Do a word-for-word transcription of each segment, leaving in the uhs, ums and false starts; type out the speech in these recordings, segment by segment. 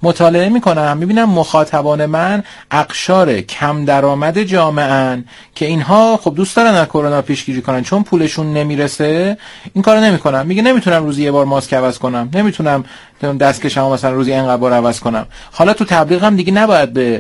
مطالعه میکنم میبینم مخاطبان من اقشار کم درآمد جامعه ان که اینها خب دوست دارن از کرونا پیشگیری کنن، چون پولشون نمیرسه این کارو نمیکنن. میگه نمیتونم روزی یه بار ماسک عوض کنم، نمیتونم دستکشمو مثلا روزی اینقدر بار عوض کنم. حالا تو تبلیغم دیگه نباید به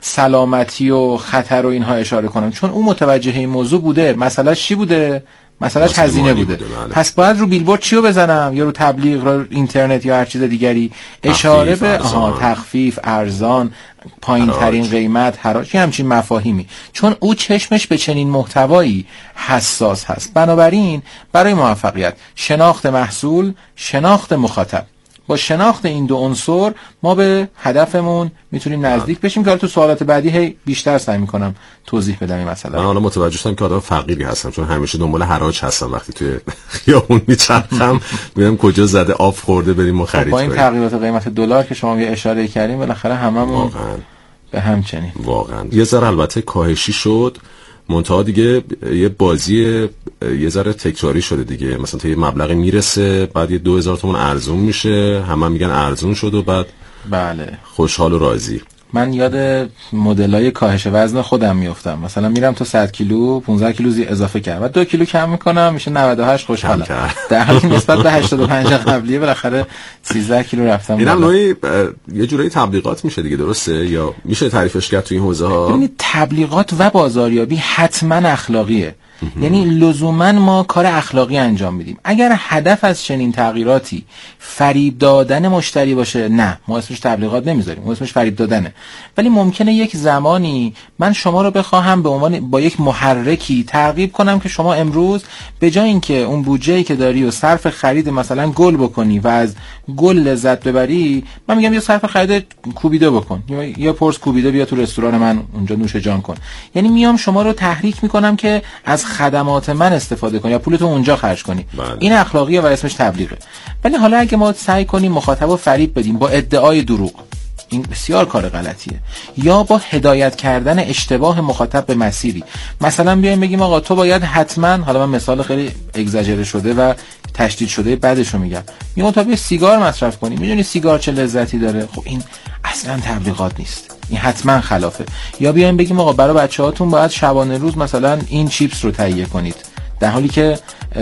سلامتی و خطر و اینها اشاره کنم، چون اون متوجه این موضوع بوده. مسئله چی بوده؟ مسئلهش هزینه بوده. بوده پس باید رو بیلبورد چیو بزنم، یا رو تبلیغ، رو اینترنت یا هر چیز دیگری اشاره به آها تخفیف، ارزان، پایین ترین قیمت، حراج، همچین مفاهیمی، چون او چشمش به چنین محتوایی حساس هست. بنابراین برای موفقیت شناخت محصول، شناخت مخاطب، با شناخت این دو عنصر ما به هدفمون میتونیم نزدیک بشیم که حالا تو سوالات بعدی هی بیشتر سعی میکنم توضیح بدم این مسئله. من حالا متوجه شدم که آدم فقیری هستم، چون همیشه دنبال حراج هستم. وقتی توی خیابون میچرخم میبینم کجا زده آف خورده بریم و خرید کنیم. با این تغییرات قیمت دلار که شما یه اشاره کردیم بالاخره هممون به همچنین واقعا یه ذره البته کاهشی شد، منتها دیگه یه بازی یه ذره تکراری شده دیگه. مثلا تا یه مبلغی میرسه بعد یه دو هزار تومان ارزون میشه، همه میگن ارزون شد و بعد بله خوشحال و راضی. من یاد مدلای کاهش وزن خودم میافتم. مثلا میرم تو صد کیلو پانزده کیلو زی اضافه کردم و دو کیلو کم میکنم میشه نود و هشت، خوشحالم. در حالی نسبت به هشتاد و پنج قبلیه بالاخره سیزده کیلو رفتم. اینم نوعی یه جوری تبلیغات میشه دیگه، درسته؟ یا میشه تعریفش کرد تو این حوزه ها؟ ببینید تبلیغات و بازاریابی حتما اخلاقیه. یعنی لزوما ما کار اخلاقی انجام میدیم. اگر هدف از چنین تغییراتی فریب دادن مشتری باشه، نه، ما اسمش تبلیغات نمیذاریم، ما اسمش فریب دادنه. ولی ممکنه یک زمانی من شما رو بخواهم به عنوان با یک محرکی ترغیب کنم که شما امروز به جای اینکه اون بودجه‌ای که داری و صرف خرید مثلا گل بکنی و از گل لذت ببری، من میگم یا صرف خرید کوبیده بکن، یا یا پرس کوبیده بیا تو رستوران من اونجا نوش جان کن. یعنی میام شما رو تحریک میکنم که از خدمات من استفاده کنی یا پولتو اونجا خرج کنی. بله. این اخلاقیه و اسمش تبلیغه. ولی حالا اگه ما سعی کنیم مخاطبو فریب بدیم با ادعای دروغ، این بسیار کار غلطیه. یا با هدایت کردن اشتباه مخاطب به مسیری، مثلا بیایم بگیم آقا تو باید حتما، حالا من مثال خیلی اگزاجره شده و تشدید شده بعدشو میگم، میگم تا بیا سیگار مصرف کنی، میدونی سیگار چه لذتی داره. خب این اصلا تبلیغات نیست، این حتما خلافه. یا بیایم بگیم آقا برای بچه‌هاتون باید شبانه روز مثلا این چیپس رو تهیه کنید، در حالی که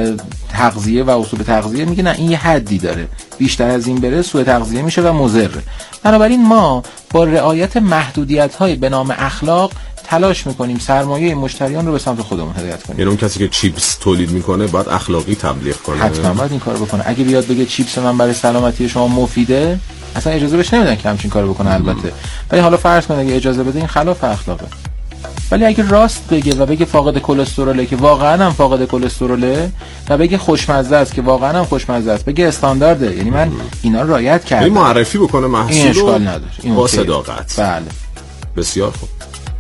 تغذیه و اصول تغذیه میگه نه این یه حدی داره، بیشتر از این بره سوء تغذیه میشه و مضره. بنابراین ما با رعایت محدودیت‌های به نام اخلاق تلاش میکنیم سرمایه مشتریان رو به سمت خودمون هدایت کنیم. یعنی اون کسی که چیپس تولید میکنه باید اخلاقی تبلیغ کنه، حتما باید این کارو بکنه. اگه بیاد بگه چیپس من برای سلامتی شما مفیده، اصلا اجازه بهش نمیدن که همچین کارو بکنه. البته ولی حالا فرض کنید اگه اجازه بده این خلاف اخلاقه. ولی اگه راست بگه و بگه فاقد کلستروله که واقعا هم فاقد کلستروله، و بگه خوشمزه است که واقعا هم خوشمزه است، بگه استاندارده، یعنی من اینا رو رعایت کردم، این معرفی بکنه محصول، این اشکال نداره، این با صداقت. بله بسیار خوب.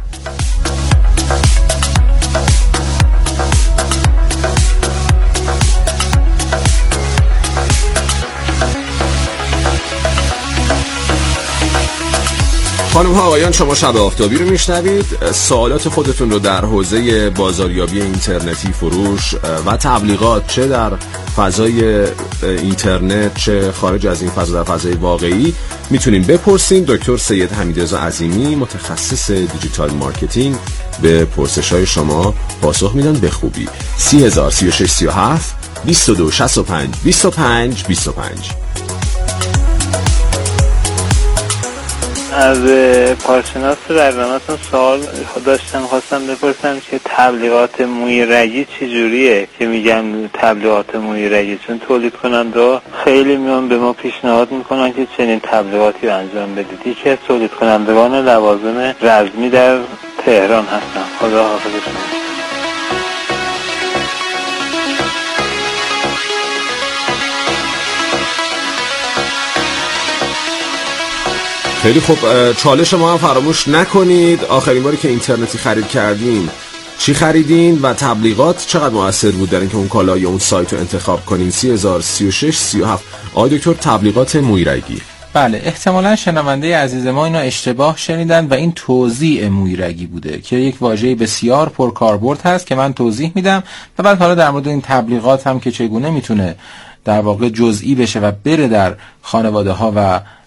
خانم ها آقایان، شما شب آفتابی رو میشنوید. سوالات خودتون رو در حوزه بازاریابی اینترنتی، فروش و تبلیغات، چه در فضای اینترنت چه خارج از این فضا در فضای واقعی، میتونین بپرسین. دکتر سید حمیدرضا عظیمی متخصص دیجیتال مارکتینگ به پرسش‌های شما پاسخ میدن به خوبی. سی هزار سی و شش سی و هفت بیست و دو شصت و پنج بیست و پنج بیست و پنج. از کارشناس برنامه‌تون سوال داشتم، خواستم بپرسم که تبلیغات موی رگی چجوریه که میگن تبلیغات موی رگی، چون تولید کننده خیلی میان به ما پیشنهاد میکنن که چنین تبلیغاتی رو انجام بدید. یکی از تولید کنندگان لوازم رزمی در تهران هستم. خدا حافظتون. خیلی خوب، چالش ما هم فراموش نکنید. آخرین باری که اینترنتی خرید کردین چی خریدین و تبلیغات چقدر مؤثر بود در اینکه اون کالا یا اون سایت رو انتخاب کنین؟ سی هزار سی و شش سی و هفت. آقای دکتر، تبلیغات مویرگی. بله، احتمالاً شنونده عزیز ما اینو اشتباه شنیدن و این توزیع مویرگی بوده که یک واژه بسیار پرکاربرد هست که من توضیح میدم و بعد حالا در مورد این تبلیغات هم که چگونه میتونه در واقع جزئی بشه و بره در خانواده ها و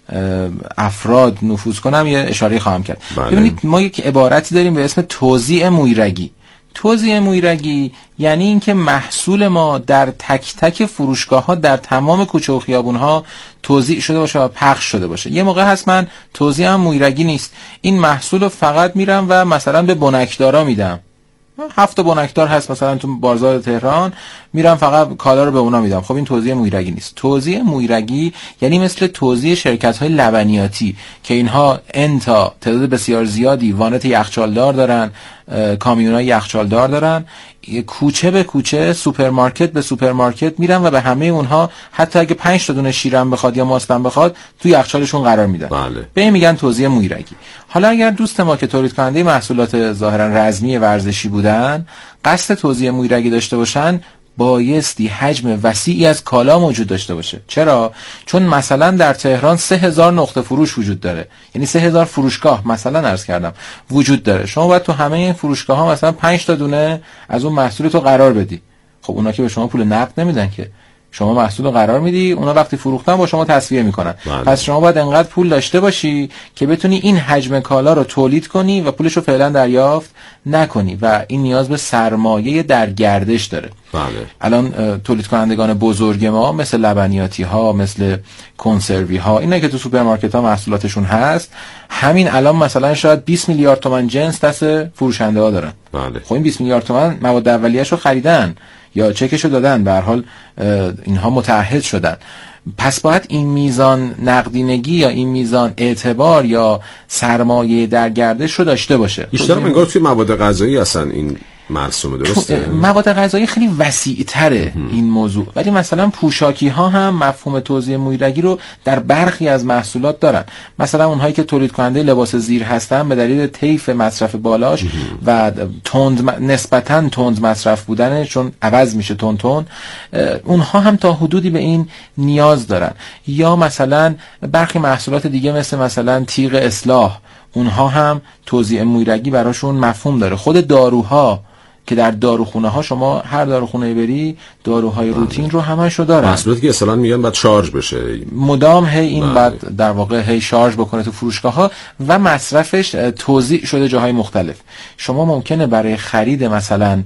افراد نفوذ کنم یه اشاره خواهم کرد. بله. ببینید ما یک عبارتی داریم به اسم توزیع مویرگی. توزیع مویرگی یعنی اینکه محصول ما در تک تک فروشگاه ها در تمام کوچه و خیابون ها توزیع شده باشه و پخش شده باشه. یه موقع هست من توزیع هم مویرگی نیست، این محصول رو فقط میرم و مثلا به بنکدارا میدم، هفت بنکدار هست مثلا تو بازار تهران، میرم فقط کالا رو به اونا میدم. خب این توزیع مویرگی نیست. توزیع مویرگی یعنی مثل توزیع شرکت های لبنیاتی که اینها انتا تعداد بسیار زیادی وانت یخچالدار دارن، کامیونای یخچالدار دارن، کوچه به کوچه، سوپرمارکت به سوپرمارکت میرن و به همه اونها حتی اگه پنج تا دونه شیرم بخواد یا ماستم بخواد تو یخچالشون قرار میدن. بله. به این میگن توزیع مویرگی. حالا اگر دوست ما که تولید کننده محصولات ظاهرا رزمی ورزشی بودن قصد توزیع مویرگی داشته باشن، بایستی حجم وسیعی از کالا موجود داشته باشه. چرا؟ چون مثلا در تهران سه هزار نقطه فروش وجود داره، یعنی سه هزار فروشگاه مثلا عرض کردم وجود داره. شما باید تو همه این فروشگاه ها مثلا پنج تا دونه از اون محصول تو قرار بدی. خب اونا که به شما پول نقد نمیدن که، شما محصول رو قرار میدی، اونا وقتی فروختن با شما تسویه میکنن. بله. پس شما باید انقدر پول داشته باشی که بتونی این حجم کالا رو تولید کنی و پولش رو فعلا دریافت نکنی و این نیاز به سرمایه در گردش داره. بله. الان تولید کنندگان بزرگ ما مثل لبنیاتی ها، مثل کنسروی ها، اینا که تو سوپرمارکت ها محصولاتشون هست، همین الان مثلا شاید بیست میلیارد تومان جنس دست فروشنده ها دارن. بله. خب این بیست میلیارد تومان مواد اولیه‌اش رو خریدن یا چکشو دادن، به هر حال اینها متعهد شدن. پس باید این میزان نقدینگی یا این میزان اعتبار یا سرمایه در گردش رو داشته باشه. بیشتر انگار توی مواد غذایی هستن این مرسومه، درسته؟ مواد غذایی خیلی وسیع‌تره این موضوع، ولی مثلا پوشاکی ها هم مفهوم توزیع مویرگی رو در برخی از محصولات دارن. مثلا اونهایی که تولید کننده لباس زیر هستن به دلیل طیف مصرف بالاش و تند نسبتاً تند مصرف بودن، چون عوض میشه تند تند، اونها هم تا حدودی به این نیاز دارن. یا مثلا برخی محصولات دیگه مثل مثلا تیغ اصلاح، اونها هم توزیع مویرگی براشون مفهوم داره. خود داروها که در داروخونه ها شما هر داروخونه بری داروهای روتین رو همش رو دارن، محصولاتی که اصلا میگن بعد شارژ بشه، مدام هی این بعد در واقع هی شارژ بکنه تو فروشگاه ها و مصرفش توزیع شده جاهای مختلف. شما ممکنه برای خرید مثلا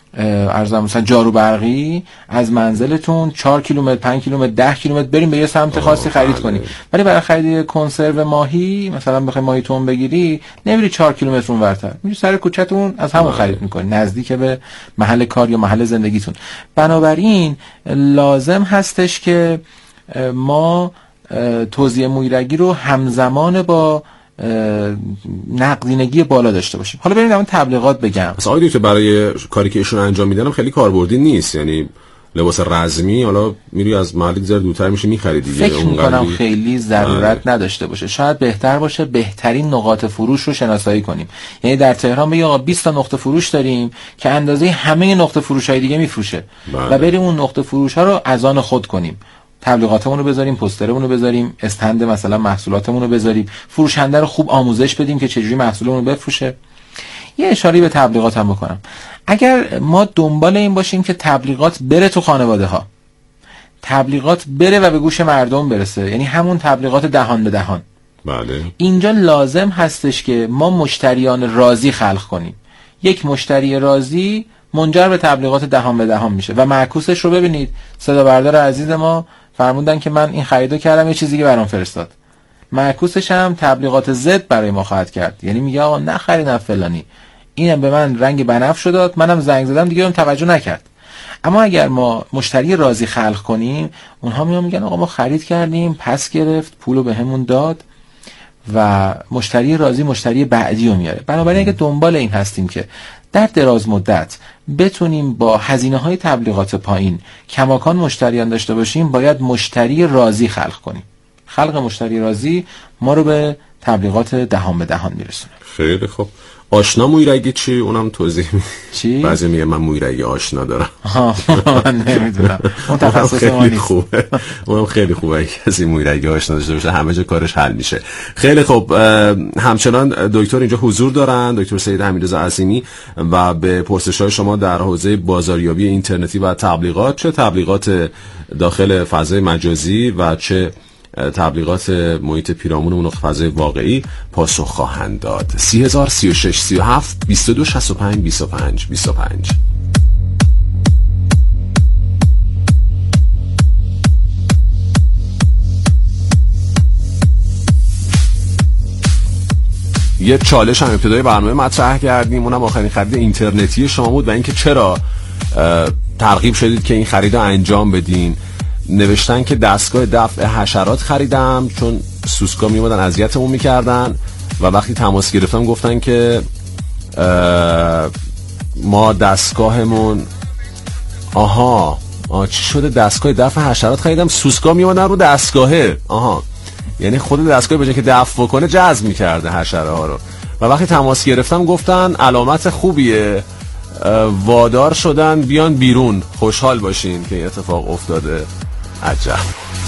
ارزم مثلا جارو برقی از منزلتون چهار کیلومتر، پنج کیلومتر، ده کیلومتر بریم به یه سمت خاصی خرید کنی، ولی برای خرید کنسرو ماهی مثلا بخوای ماهی تون بگیری نمیری چهار کیلومتر اونورتر، میری سر کوچه‌تون از همون خرید میکنی، نزدیک به محل کار یا محل زندگیتون. بنابراین لازم هستش که ما توزیع مویرگی رو همزمان با نقدینگی بالا داشته باشیم. حالا بریم در اون تبلیغات بگم. مثلا آیدی که برای کاری که ایشون انجام میدن خیلی کاربردی نیست، یعنی لباس رزمی حالا میری از محلی زر دورتر میشه میخریدی. فکر میکنم خیلی ضرورت آه. نداشته باشه. شاید بهتر باشه بهترین نقاط فروش رو شناسایی کنیم. یعنی در تهران بگیم آقا بیست تا نقطه فروش داریم که اندازه همه نقطه فروش های دیگه میفروشه و بریم اون نقطه فروش ها رو از آن خود کنیم. تبلیغاتمون رو بذاریم، پوسترمون رو بذاریم، استند مثلا محصولاتمون رو بذاریم، فروشنده رو خوب آموزش بدیم که چجوری محصولمون رو بفروشه. یه اشاره به تبلیغات هم بکنم. اگر ما دنبال این باشیم که تبلیغات بره تو خانواده ها، تبلیغات بره و به گوش مردم برسه، یعنی همون تبلیغات دهان به دهان، بله. اینجا لازم هستش که ما مشتریان راضی خلق کنیم. یک مشتری راضی منجر به تبلیغات دهان به دهان میشه و معکوسش رو ببینید. صدا بردار عزیز ما فرمودن که من این خریدو کردم، یه چیزی دیگه برام فرستاد. معکوسش هم تبلیغات ضد برای ما خواهد کرد، یعنی میگه آقا نخرید فلانی، اینم به من رنگ بنفش داد، منم زنگ زدم دیگه اون توجه نکرد. اما اگر ما مشتری راضی خلق کنیم، اونها میان میگن آقا ما خرید کردیم، پس گرفت، پولو بهمون داد و مشتری راضی مشتری بعدی رو میاره. بنابراین اگه دنبال این هستیم که در دراز مدت بتونیم با هزینه‌های تبلیغات پایین کماکان مشتریان داشته باشیم، باید مشتری راضی خلق کنیم. خلق مشتری راضی ما رو به تبلیغات دهان به دهان میرسونه. خیلی خوب. آشنا مویرگی چی؟ اونم توضیح می چی؟ بعضی میگه من مویرگی آشنا دارم. آها من نمیدونم. اون تخصص ما نیست. خوبه. اونم خیلی خوبه کسی مویرگی آشنا داشته باشه، همه جا کارش حل میشه. خیلی خوب. همچنان دکتر اینجا حضور دارن، دکتر سید حمیدرضا عظیمی، و به پرسش‌های شما در حوزه بازاریابی اینترنتی و تبلیغات، چه تبلیغات داخل فضای مجازی و چه تبلیغات محیط پیرامونمون و فضای واقعی پاسخ خواهند داد. سی هزار سی و شش سی و هفت بیست و دو شصت و پنج بیست و پنج بیست و پنج. یه چالش هم ابتدای برنامه مطرح کردیم، اونم آخرین خرید اینترنتی شما بود و اینکه چرا ترغیب شدید که این خرید رو انجام بدین. نوشتن که دستگاه دفع حشرات خریدم چون سوسکا میومدن اذیتمون میکردن و وقتی تماس گرفتم گفتن که ما دستگاهمون آها آه چی شده دستگاه دفع حشرات خریدم سوسکا میومدن رو دستگاهه. آها یعنی خود دستگاه به جای که دفع بکنه جذب میکرده حشره ها رو. و وقتی تماس گرفتم گفتن علامت خوبیه، وادار شدن بیان بیرون، خوشحال باشین که این اتفاق افتاده. عجب.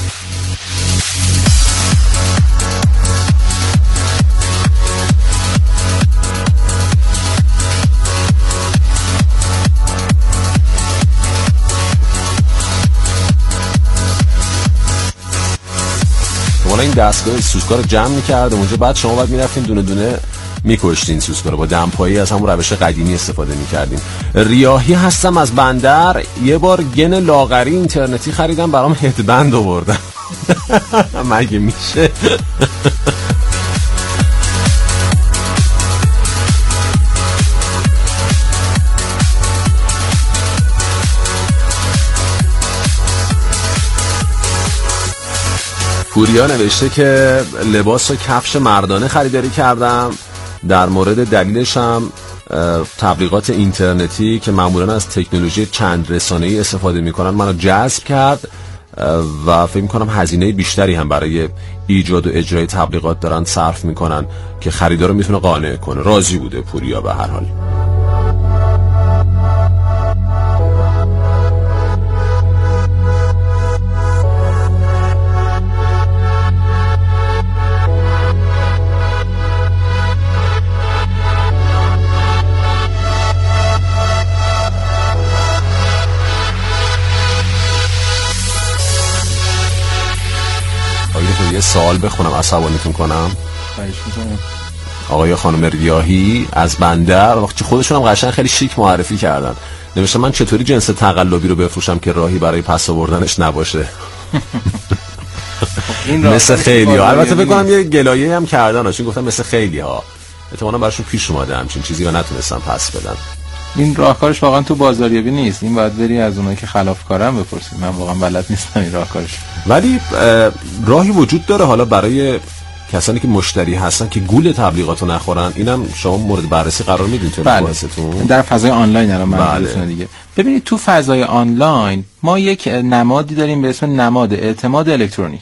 والا این دستگاه سوسکا رو جمع می‌کرد اونجا، بعد شما باید می‌رفتین دونه دونه می‌کشتین سوسکا رو، با دمپایی از همون روش قدیمی استفاده می‌کردین. ریاحی هستم از بندر، یه بار گن لاغری اینترنتی خریدم برام هدبند آوردم. مگه میشه؟ پوریا نوشته که لباس و کفش مردانه خریداری کردم. در مورد دلیلش هم تبلیغات اینترنتی که معمولا از تکنولوژی چند رسانه‌ای استفاده میکنن منو جذب کرد و فکر میکنم هزینه بیشتری هم برای ایجاد و اجرای تبلیغات دارن صرف میکنن که خریدار رو میتونه قانع کنه. راضی بوده پوریا به هر حال. یه سوال بخونم عصبانیتون کنم. آقای خانم ریاحی از بندر وقتی خودشون هم قشنگ خیلی شیک معرفی کردن، نوشته من چطوری جنس تقلبی رو بفروشم که راهی برای پس آوردنش نباشه. مثل خیلی ها. البته فکر کنم یه گلایه هم کردن چون گفتم مثل خیلی ها احتمالاً براشون پیش اومده همچین چیزی و نتونستم پس بدن. این راهکارش واقعا تو بازاریابی نیست، این باید بری از اونایی که خلافکارن بپرسی. من واقعا بلد نیستم این راهکارش. ولی راهی وجود داره حالا برای کسانی که مشتری هستن که گول تبلیغاتو نخورن. اینم شما مورد بررسی قرار میدین تو مؤسساتتون؟ در فضای آنلاین الان منظورتونه دیگه. ببینید تو فضای آنلاین ما یک نمادی داریم به اسم نماد اعتماد الکترونیک.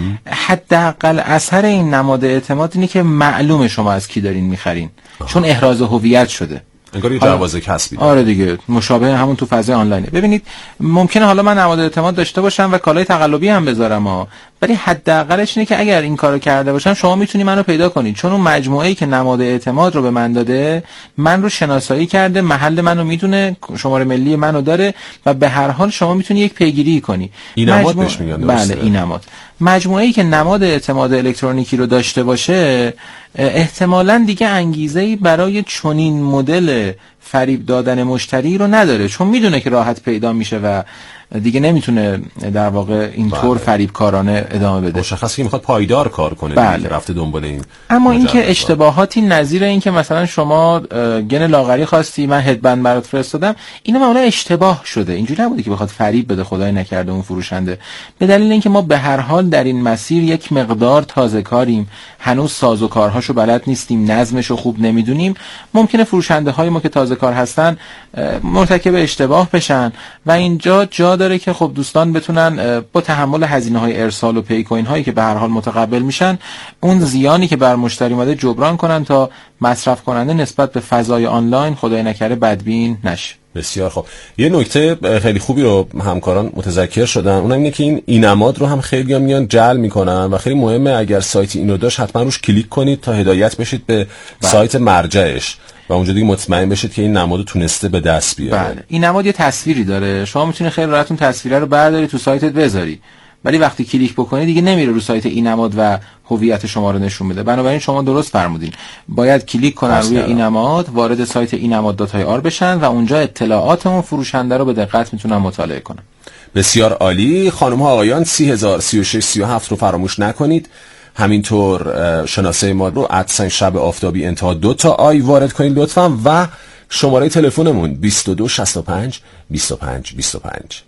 حداقل اثر این نماد اعتماد اینه که معلومه شما از کی دارین میخرین، چون احراز هویت شده. انگار یه جواز کسبی. آره دیگه، مشابه همون تو فضای آنلاینه. ببینید ممکنه حالا من نماد اعتماد داشته باشم و کالای تقلبی هم بذارم ها، ولی حداقلش اینه که اگر این کارو کرده باشم شما میتونی منو پیدا کنید، چون اون مجموعه‌ای که نماد اعتماد رو به من داده من رو شناسایی کرده، محل منو میدونه، شماره ملی منو داره و به هر حال شما میتونی یک پیگیری کنی. این نماد مجموع... بهش میگن. بله این نماد. مجموعه‌ای که نماد اعتماد الکترونیکی رو داشته باشه احتمالاً دیگه انگیزه‌ای برای چنین مدل فریب دادن مشتری رو نداره، چون میدونه که راحت پیدا میشه و دیگه نمیتونه در واقع اینطور فریبکارانه ادامه بده. مشخصه که میخواد پایدار کار کنه. بله. رفته دنبال این. اما اینکه اشتباهاتی نظیر این که مثلا شما گن لاغری خواستی من هدبند برات فرستادم، اینا معمولا اشتباه شده. اینجوری نبوده که بخواد فریب بده، خدای نکرده اون فروشنده. به دلیل اینکه ما به هر حال در این مسیر یک مقدار تازه کاریم، هنوز سازوکارهاشو بلد نیستیم، نظمشو خوب نمیدونیم، ممکنه فروشنده های ما که تازه کار هستن مرتکب اشتباه بشن و اینجا جا داره که خب دوستان بتونن با تحمل هزینه‌های ارسال و پی کوین هایی که به هر حال متقبل میشن اون زیانی که بر مشتری اومده جبران کنن تا مصرف کننده نسبت به فضای آنلاین خدای نکره بدبین نشه. بسیار خوب. یه نکته خیلی خوبی رو همکاران متذکر شدن، اونم اینه که این اینماد رو هم خیلی هم میان جعل میکنن و خیلی مهمه اگر سایت اینو داشت حتما روش کلیک کنید تا هدایت بشید به بله. سایت مرجعش و اونجا دیگه مطمئن بشید که این نماد تونسته به دست بیاره. بله. این نماد یه تصویری داره، شما میتونید خیلی راحتون تصویره رو برداری تو سایتت بذاری. ولی وقتی کلیک بکنی دیگه نمیره رو سایت اینماد و هویت شما رو نشون بده. بنابراین شما درست فرمودین، باید کلیک کنن روی اینماد، وارد سایت اینماد دات آی آر بشن و اونجا اطلاعات اون فروشنده رو به دقت میتونن مطالعه کنن. بسیار عالی. خانم ها آقایان، سی هزار سی و شش سی و هفت رو فراموش نکنید. همینطور شناسه ما رو ادسن شب آفتابی انتها دو تا آی وارد کنید لطفا و شماره تلفنمون بیست و دو شصت و پنج بیست و پنج بیست و پنج.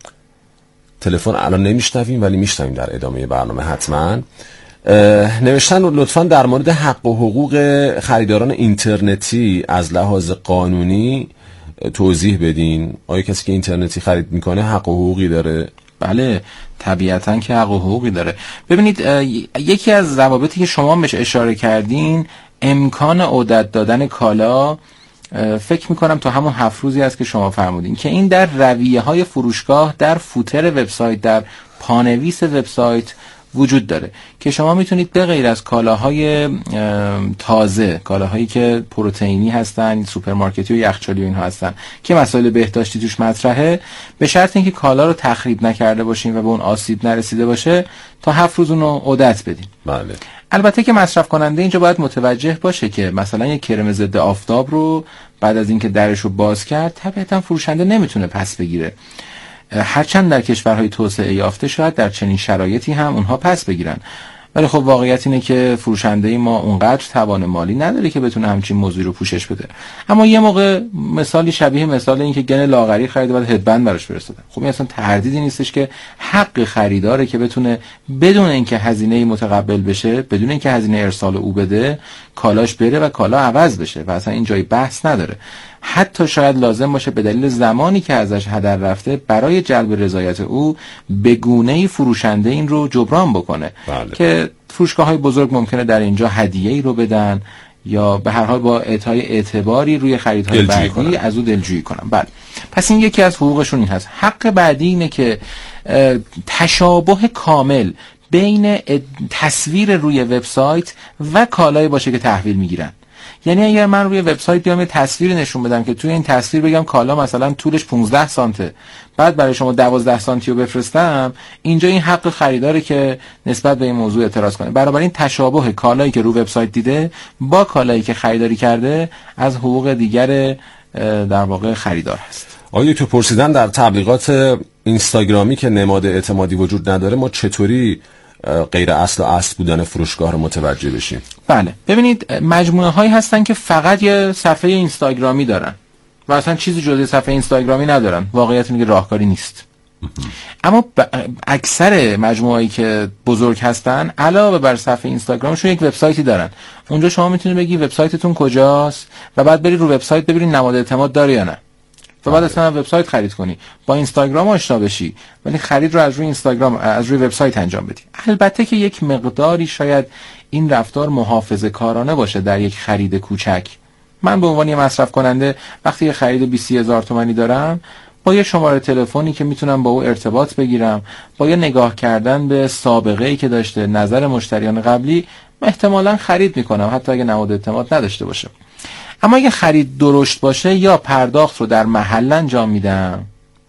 تلفن الان نمیشنویم ولی میشنویم در ادامه برنامه حتما. نوشتن لطفا در مورد حق و حقوق خریداران اینترنتی از لحاظ قانونی توضیح بدین. آیا کسی که اینترنتی خرید میکنه حق و حقوقی داره؟ بله طبیعتاً که حق و حقوقی داره. ببینید یکی از ضوابطی که شما بهش اشاره کردین امکان عودت دادن کالا، فکر میکنم تا همون هفت روزی است که شما فرمودین که این در رویه های فروشگاه، در فوتر وبسایت، در پانویس وبسایت وجود داره که شما میتونید به غیر از کالاهای تازه، کالاهایی که پروتئینی هستن، سوپرمارکتی و یخچالی و اینها هستن که مسائل بهداشتی توش مطرحه، به شرط اینکه کالا رو تخریب نکرده باشین و به اون آسیب نرسیده باشه تا هفت روز اونو عودت بدین. بله. البته که مصرف کننده اینجا باید متوجه باشه که مثلا یک کرم ضد آفتاب رو بعد از اینکه درش رو باز کرد طبیعتا فروشنده نمیتونه پس بگیره، هرچند در کشورهای توسعه یافته شاید در چنین شرایطی هم اونها پس بگیرن، ولی خب واقعیت اینه که فروشنده ما اونقدر توان مالی نداره که بتونه همچین موضوعی رو پوشش بده. اما یه موقع مثالی شبیه مثال این که گن لاغری خرید و بعد هدبند براش فرستادن، خب این اصلا تردیدی نیستش که حق خریداره که بتونه بدون اینکه هزینه متقبل بشه، بدون اینکه هزینه ارسال او بده، کالاش بره و کالا عوض بشه و اصلا این جای بحث نداره. حتی شاید لازم باشه به دلیل زمانی که ازش هدر رفته برای جلب رضایت او به گونه‌ای فروشنده این رو جبران بکنه. بله. که فروشگاه‌های بزرگ ممکنه در اینجا هدیه‌ای رو بدن یا به هر حال با اعطای اعتباری روی خریدهای بعدی کنن. از او دلجویی کنن. بله. پس این یکی از حقوقشون این هست. حق بعدی اینه که تشابه کامل بین تصویر روی وبسایت و کالایی باشه که تحویل میگیرن. یعنی اگر من روی وبسایت بیام یه تصویر نشون بدم که توی این تصویر بگم کالا مثلا طولش پانزده سانته، بعد برای شما دوازده سانتی رو بفرستم، اینجا این حق خریداره که نسبت به این موضوع اعتراض کنه. بنابراین تشابه کالایی که رو وبسایت دیده با کالایی که خریداری کرده از حقوق دیگر در واقع خریدار هست. آیا تو پرسیدن در تبلیغات اینستاگرامی که نماد اعتمادی وجود نداره ما چطوری غیر اصل و اصل بودن فروشگاه رو متوجه بشیم؟ بله ببینید مجموعه هایی هستن که فقط یه صفحه اینستاگرامی دارن و اصلا چیزی جز صفحه اینستاگرامی ندارن، واقعیت اینه که راهکاری نیست. اما اکثر مجموعه هایی که بزرگ هستن علاوه بر صفحه اینستاگرامشون یک وبسایتی دارن. اونجا شما میتونید بگی وبسایتتون کجاست و بعد بری رو وبسایت ببینید نماد اعتماد داره یا نه و بعد اصلا وبسایت خرید کنی، با اینستاگرام آشنا بشی ولی خرید رو از روی اینستاگرام از روی وبسایت انجام بدی. البته که یک مقداری شاید این رفتار محافظه کارانه باشه در یک خرید کوچک. من به عنوان یه مصرف کننده وقتی یه خرید بیست هزار تومانی دارم، با یه شماره تلفنی که میتونم با او ارتباط بگیرم، با یه نگاه کردن به سابقه‌ای که داشته، نظر مشتریان قبلی، احتمالاً خرید میکنم حتی اگه نماد اعتماد نداشته باشه. اما اگه خرید درشت باشه یا پرداخت رو در محل انجام میدم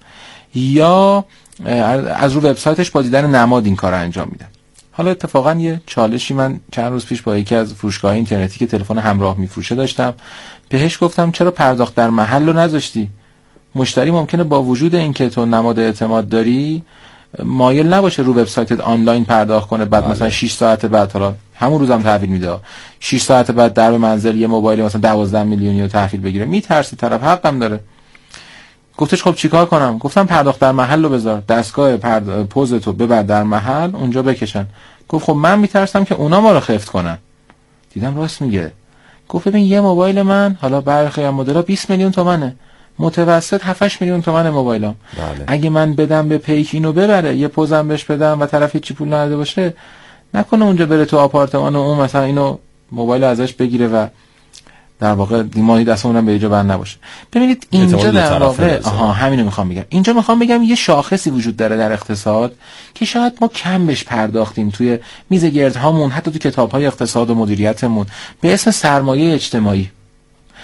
یا از رو وبسایتش با دیدن نماد این کار رو انجام میدم. حالا اتفاقا یه چالشی من چند روز پیش با یکی از فروشگاه اینترنتی که تلفن همراه میفروشه داشتم، بهش گفتم چرا پرداخت در محل رو نذاشتی؟ مشتری ممکنه با وجود اینکه تو نماد اعتماد داری مایل نباشه رو وبسایتت آنلاین پرداخت کنه، بعد بله. مثلا شش ساعت بعد، حالا همون روزم تحویل میده، شش ساعت بعد در منزل یه موبایل مثلا دوازده میلیونی رو تحویل بگیره، میترسه، طرف حقم داره. گفتش خب چیکار کنم؟ گفتم پرداخت در محل رو بذار، دستگاه پرد... پوزتو ببر در محل اونجا بکشن. گفت خب من میترسم که اونا ما رو خفت کنن. دیدم راست میگه. گفت ببین یه موبایل من حالا برخی از مدل‌ها بیست میلیون تومنه، متوسط هفت هشت میلیون تومن موبایلام. بله. اگه من بدم به پیک اینو ببره، یه پوزم بهش بدم و طرف هیچ پول نداده باشه، نکنه اونجا بره تو آپارتمان و اون مثلا اینو موبایل ازش بگیره و در واقع دیمانی دست اونم به اینجا بند نباشه. ببینید اینجا در واقع آها همینو میخوام بگم. اینجا میخوام بگم یه شاخصی وجود داره در اقتصاد که شاید ما کم بهش پرداختیم توی میز گردهامون، حتی تو کتاب‌های اقتصاد و مدیریتمون، به اسم سرمایه اجتماعی.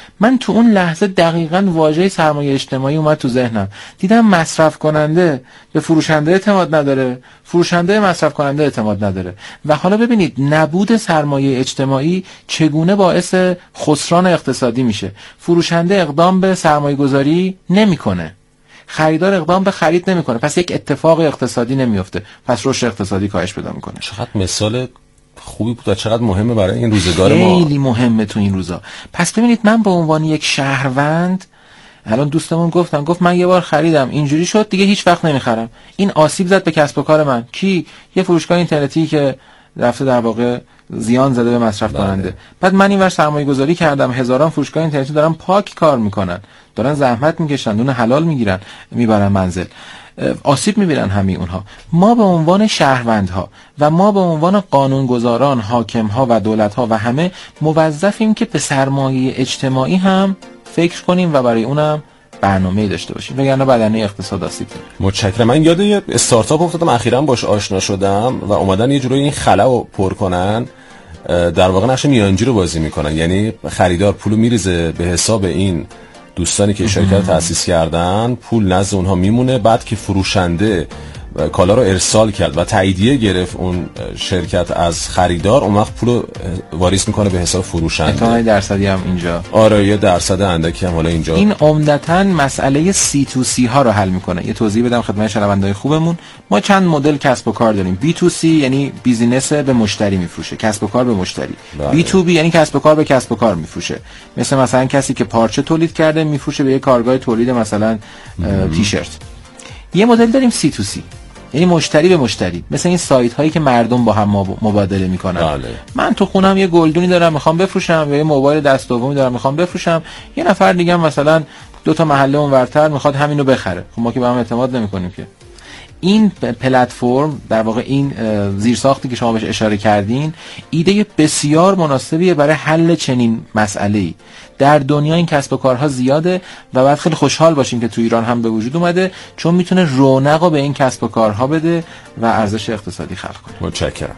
من تو اون لحظه دقیقاً واژه سرمایه اجتماعی اومد تو ذهنم. دیدم مصرف کننده به فروشنده اعتماد نداره، فروشنده مصرف کننده اعتماد نداره. و حالا ببینید نبود سرمایه اجتماعی چگونه باعث خسران اقتصادی میشه. فروشنده اقدام به سرمایه گذاری نمیکنه، خریدار اقدام به خرید نمیکنه، پس یک اتفاق اقتصادی نمیفته، پس رشد اقتصادی کاهش پیدا میکنه. چقدر مثال خوبی بود و چقدر مهمه برای این روزگار ما. خیلی مهمه تو این روزا. پس ببینید من به عنوان یک شهروند، الان دوستمون گفتم گفت من یه بار خریدم اینجوری شد دیگه هیچ وقت نمیخرم. این آسیب زد به کسب و کار من. کی؟ یه فروشگاه اینترنتی که رفته در واقع زیان زده به مصرف کننده. بعد من اینور سرمایه گذاری کردم، هزاران فروشگاه اینترنتی دارن پاک کار میکنن، دارن زحمت میکشن، دونه حلال میگیرن، میبرن منزل، آسیب میبینن همه اونها. ما به عنوان شهروندها و ما به عنوان قانونگذاران، حاکمها و دولتها و همه موظفیم که به سرمایه اجتماعی هم فکر کنیم و برای اونم برنامه‌ای داشته باشیم، وگرنه بدنه اقتصاد آسیب می‌بینه. متشکرم. من یاد یه استارتاپ افتادم، اخیراً باش آشنا شدم و اومدن یه جوری این خلاو پر کنن، در واقع نقش میانجی رو بازی میکنن. یعنی خریدار پولو میریزه به حساب این دوستانی که شرکت تأسیس کردن، پول نزد اونها میمونه، بعد که فروشنده کالا رو ارسال کرد و تاییدیه گرفت اون شرکت از خریدار، اون وقت پولو واریز میکنه به حساب فروشنده. احتمال درصدی هم اینجا آره یه درصد اندکی هم حالا اینجا. این عمدتاً مسئله سی تو سی ها رو حل میکنه. یه توضیح بدم خدمت شنونده‌های خوبمون. ما چند مدل کسب و کار داریم. بی تو سی یعنی بیزینس به مشتری میفروشه، کسب و کار به مشتری. بله. بی تو بی یعنی کسب و کار به کسب و کار میفروشه. مثل مثلا کسی که پارچه تولید کرده میفروشه به یه کارگاه تولید مثلا تیشرت. یه مدل داریم سی تو سی یعنی مشتری به مشتری، مثل این سایت هایی که مردم با هم مبادله میکنن. بله. من تو خونم یه گلدونی دارم میخوام بفروشم، یا یه موبایل دست دومی دارم میخوام بفروشم، یه نفر دیگه هم مثلا دو تا محله اونورتر میخواد همینو بخره. خب ما که به هم اعتماد نمیکنیم که. این پلتفرم در واقع این زیرساختی که شما بهش اشاره کردین ایده بسیار مناسبیه برای حل چنین مسئله‌ای. در دنیا این کسب و کارها زیاده و باید خیلی خوشحال باشیم که تو ایران هم به وجود اومده، چون میتونه رونق به این کسب و کارها بده و ارزش اقتصادی خلق کنه. متشکرم.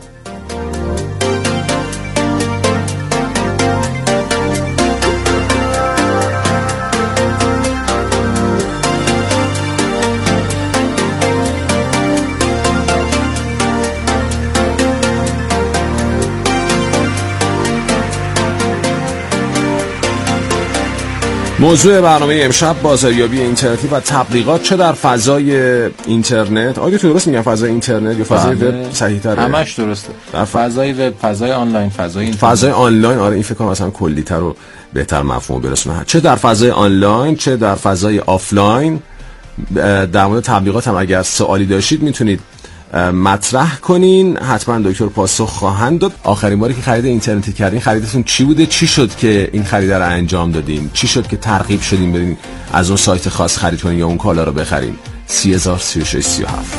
موضوع برنامه امشب بازاریابی اینترنتی و تبلیغات، چه در فضای اینترنت. آگه تو درست میگم فضای اینترنت یا فضای وب صحیح تره؟ همش درسته. در فضای وب، فضای آنلاین، فضای اینترنت. فضای آنلاین آره این فکر کنم مثلا کلی‌تر و بهتر مفهوم برسونه. چه در فضای آنلاین چه در فضای آفلاین. در مورد تبلیغات هم اگر سوالی داشتید میتونید مطرح کنین، حتما دکتر پاسخ خواهند داد. آخرین باری که خرید اینترنتی کردین خریدتون چی بوده؟ چی شد که این خرید رو انجام دادین؟ چی شد که ترغیب شدین برین از اون سایت خاص خرید کنین یا اون کالا رو بخرین؟ سی هزار سی و شش سی و هفت.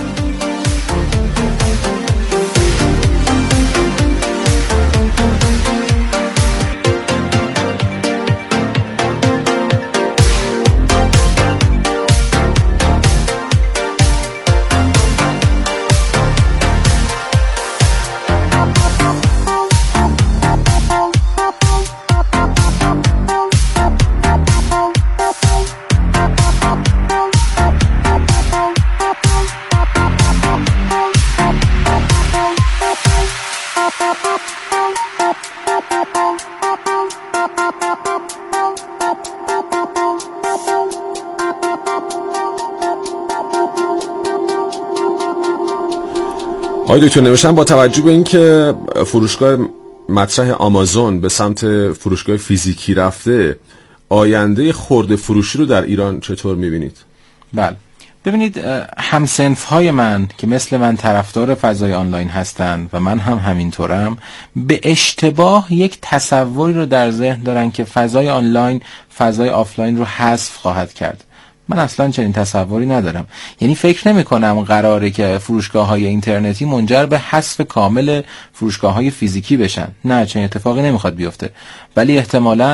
آقای دکتر نوشتن با توجه به اینکه فروشگاه مطرح آمازون به سمت فروشگاه فیزیکی رفته، آینده خرده فروشی رو در ایران چطور میبینید؟ بله ببینید، همسنف های من که مثل من طرفدار فضای آنلاین هستند و من هم همینطورم، به اشتباه یک تصوری رو در ذهن دارن که فضای آنلاین فضای آفلاین رو حذف خواهد کرد. من اصلا چنین تصوری ندارم. یعنی فکر نمی کنم قراره که فروشگاه های اینترنتی منجر به حذف کامل فروشگاه های فیزیکی بشن. نه، چنین اتفاقی نمیخواد بیفته، ولی احتمالاً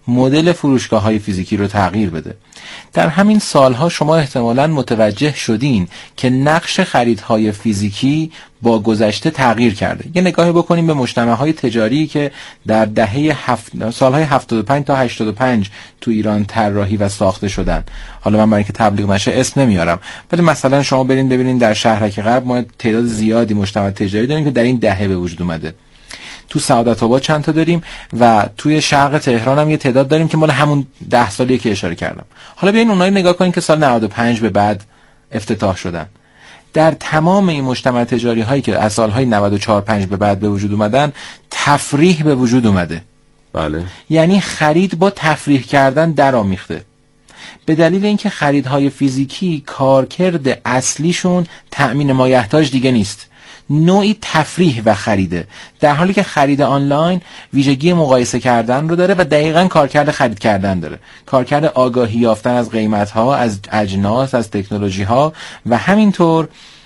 مدل فروشگاه‌های فیزیکی رو تغییر بده. در همین سالها شما احتمالاً متوجه شدین که نقش خریدهای فیزیکی با گذشته تغییر کرده. یه نگاهی بکنیم به مجتمع‌های تجاری که در دهه هفت... سالهای هفتاد و پنج تا هشتاد و پنج تو ایران طراحی و ساخته شدن. حالا من برای اینکه تبلیغ نشه اسم نمیارم، ولی مثلا شما برین ببینین در شهرک غرب ما تعداد زیادی مجتمع تجاری داریم که در این دهه به وجود اومده. تو سعادت آباد چند تا داریم و توی شرق تهران هم یه تعداد داریم که مال همون ده سالیه که اشاره کردم. حالا بیاین اونایی نگاه کنین که سال نود و پنج به بعد افتتاح شدن. در تمام این مجتمع تجاری هایی که از سالهای نود و چهار پنج به بعد به وجود اومدن تفریح به وجود اومده. بله. یعنی خرید با تفریح کردن درآمیخته. به دلیل اینکه خریدهای فیزیکی کارکرد اصلیشون تأمین مایحتاج دیگه نیست، نوعی تفریح و خریده، در حالی که خرید آنلاین ویژگی مقایسه کردن رو داره و دقیقاً کارکرد خرید کردن داره، کارکرد آگاهی یافتن از قیمت‌ها، از اجناس، از تکنولوژی‌ها و همینطور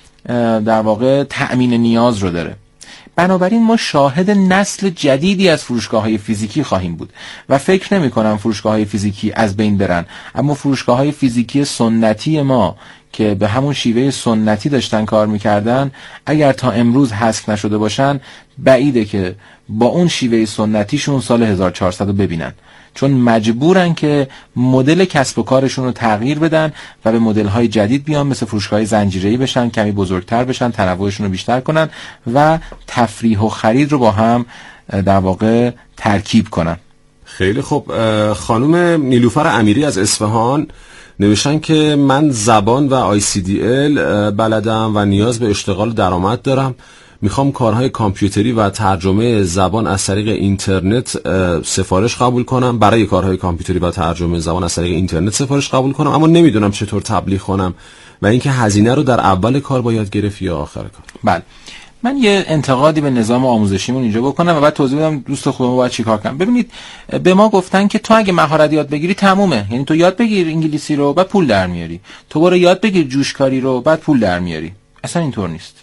در واقع تأمین نیاز رو داره. بنابراین ما شاهد نسل جدیدی از فروشگاه‌های فیزیکی خواهیم بود و فکر نمی‌کنم فروشگاه‌های فیزیکی از بین برن، اما فروشگاه‌های فیزیکی سنتی ما که به همون شیوه سنتی داشتن کار میکردن اگر تا امروز حذف نشده باشن بعیده که با اون شیوه سنتیشون سال هزار و چهارصد رو ببینن، چون مجبورن که مدل کسب و کارشون رو تغییر بدن و به مدل‌های جدید بیان، مثل فروشگاه‌های زنجیره‌ای بشن، کمی بزرگتر بشن، تنوعشون رو بیشتر کنن و تفریح و خرید رو با هم در واقع ترکیب کنن. خیلی خوب. خانم نیلوفر امیری از اصفهان نوشتن که من زبان و آی سی دی ال بلدم و نیاز به اشتغال درآمد دارم. میخوام کارهای کامپیوتری و ترجمه زبان از طریق اینترنت سفارش قبول کنم. برای کارهای کامپیوتری و ترجمه زبان از طریق اینترنت سفارش قبول کنم، اما نمیدونم چطور تبلیغ کنم و اینکه هزینه رو در اول کار باید گرفت یا آخر کار. بله. من یه انتقادی به نظام آموزشیمون اینجا بکنم و بعد توضیح بدم دوست خودمون باید چیکار کنم. ببینید، به ما گفتن که تو اگه مهارت یاد بگیری تمومه، یعنی تو یاد بگیر انگلیسی رو بعد پول در میاری، تو برو یاد بگیر جوشکاری رو بعد پول در میاری. اصلا اینطور نیست.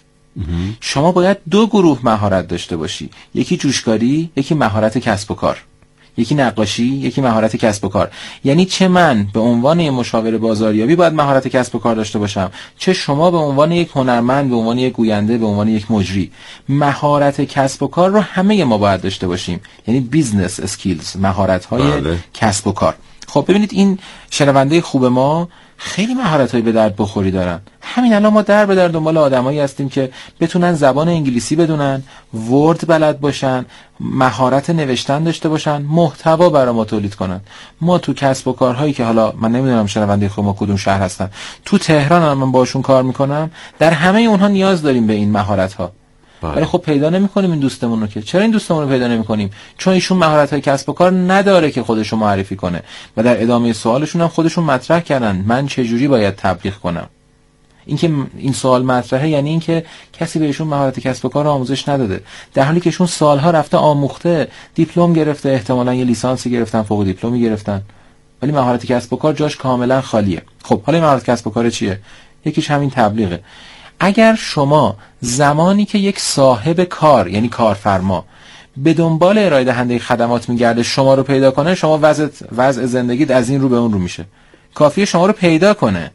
شما باید دو گروه مهارت داشته باشی، یکی جوشکاری، یکی مهارت کسب و کار، یکی نقاشی، یکی مهارت کسب و کار. یعنی چه من به عنوان یک مشاور بازاریابی باید مهارت کسب و کار داشته باشم، چه شما به عنوان یک هنرمند، به عنوان یک گوینده، به عنوان یک مجری. مهارت کسب و کار رو همه ما باید داشته باشیم، یعنی بیزنس اسکیلز، مهارت‌های بله. کسب و کار. خب ببینید، این شنونده خوب ما خیلی مهارت‌های به درد بخوری دارن. همین الان ما در به در دنبال آدمایی هستیم که بتونن زبان انگلیسی بدونن، ورد بلد باشن، مهارت نوشتن داشته باشن، محتوا برای ما تولید کنن. ما تو کسب و کارهایی که حالا من نمیدونم شنونده خوب ما کدوم شهر هستن، تو تهران هم من باشون کار میکنم، در همه اونها نیاز داریم به این مهارت‌ها. ولی خب پیدا نمی‌کنیم این دوستمون رو. که چرا این دوستمون رو پیدا نمی‌کنیم؟ چون ایشون مهارت‌های کسب و کار نداره که خودشو معرفی کنه و در ادامه سوالشون هم خودشون مطرح کردن من چه جوری باید تبلیغ کنم. اینکه این سوال مطرحه یعنی اینکه کسی بهشون مهارت کسب و کار آموزش نداده، در حالی که ایشون سالها رفته آموخته، دیپلم گرفته، احتمالاً یه لیسانسی گرفتن، فوق دیپلمی گرفتن، ولی مهارت کسب و کار جاش کاملا خالیه. خب حالا مهارت کسب و کار چیه؟ یکیش همین تبلیغه. اگر شما زمانی که یک صاحب کار یعنی کارفرما به دنبال ارائه دهنده خدمات میگرده شما رو پیدا کنه، شما وضع وضع زندگیت از این رو به اون رو میشه. کافیه شما رو پیدا کنه.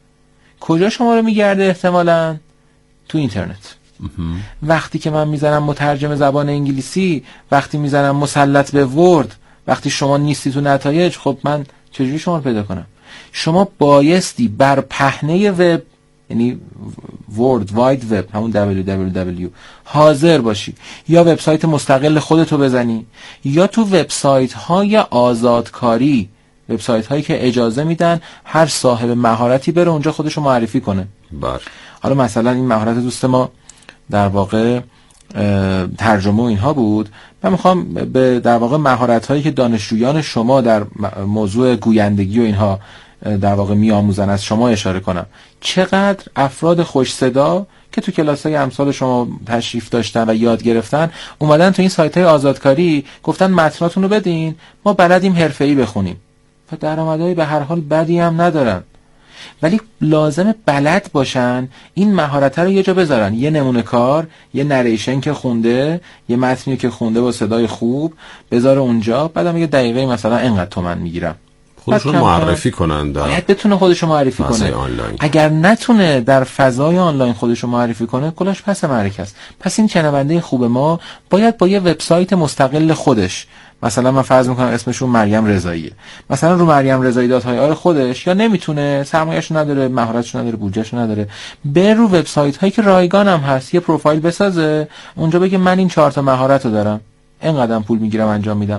کجا شما رو میگرده؟ احتمالاً تو اینترنت. وقتی که من میزنم مترجم زبان انگلیسی، وقتی میزنم مسلط به ورد، وقتی شما نیستی تو نتایج، خب من چجوری شما رو پیدا کنم؟ شما بایستی بر پهنه وب، یعنی ورد واید وب، همون دبلیو دبلیو دبلیو، حاضر باشی، یا وبسایت مستقل خودتو بزنی، یا تو وبسایت های آزادکاری، وبسایت هایی که اجازه میدن هر صاحب مهارتی بره اونجا خودشو معرفی کنه. بله. حالا مثلا این مهارت دوست ما در واقع ترجمه و اینها بود. من میخوام به در واقع مهارت هایی که دانشجویان شما در موضوع گویندگی و اینها در واقع میآموزن از شما اشاره کنم. چقدر افراد خوش صدا که تو کلاس‌های امثال شما تشریف داشتن و یاد گرفتن اومدن تو این سایت‌های آزادکاری گفتن متناتون رو بدین، ما بلدیم حرفه‌ای بخونیم و درآمدهای به هر حال بدی هم ندارن. ولی لازم بلد باشن این مهارت رو یه جا بذارن، یه نمونه کار، یه نریشن که خونده، یه متنی که خونده با صدای خوب بذاره اونجا، بعدم یه دقیقه مثلا اینقدر تومن میگیرم، خودشون معرفی کنن، باید بتونه خودشو معرفی کنه. آنلاین. اگر نتونه در فضای آنلاین خودشو معرفی کنه، کلاش پس معرکه است. پس این شنونده خوب ما باید با یه وبسایت مستقل خودش، مثلا من فرض میکنم اسمشون مریم رضاییه، مثلا رو مریم رضایی دات آی آر خودش، یا نمیتونه، سرمایه‌اش نداره، مهارتش نداره، بودجهش نداره، بره رو وبسایت هایی که رایگان هم هست، یه پروفایل بسازه، اونجا بگه من این چهار تا مهارت رو دارم، اینقدر پول میگیرم انجام میدم.